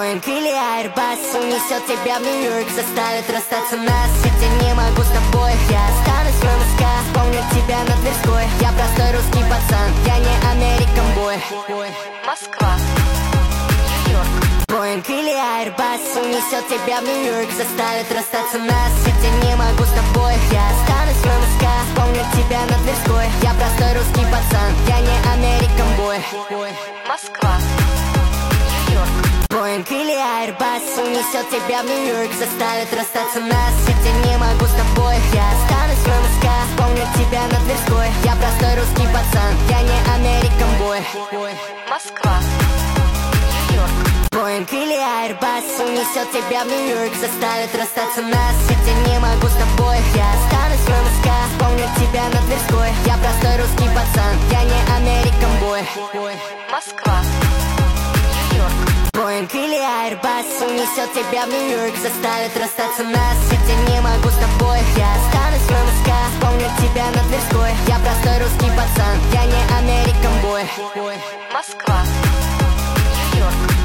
Боинг или Airbus унесет тебя в Нью-Йорк, заставит расстаться нас. Ведь я не могу с тобой, я останусь в МСК. Вспомню тебя на Тверской, я простой русский пацан, я не American boy. Москва, Нью-Йорк. Боинг или Airbus унесет тебя в Нью-Йорк, заставит расстаться нас. Ведь я не могу с тобой, я останусь в МСК. Вспомню тебя на Тверской, я простой русский пацан, я не American boy. Москва, Нью-Йорк. Боинг или Airbus унесет тебя в Нью-Йорк, заставит расстаться нас. Ведь я не могу с тобой, я останусь в МСК. Вспомню тебя на Тверской, я простой русский пацан, я не American boy. Москва, Нью-Йорк. Боинг или Airbus унесет тебя в Нью-Йорк, заставит расстаться нас. Ведь я не могу с тобой, я останусь в МСК. Вспомню тебя на Тверской, я простой русский пацан, я не American boy. Москва, Нью-Йорк. Боинг или Airbus унесет тебя в Нью-Йорк, заставит расстаться нас. Ведь я не могу с тобой, я останусь в МСК. Вспомню тебя на Тверской, я простой русский пацан, я не American boy. Москва, Нью-Йорк.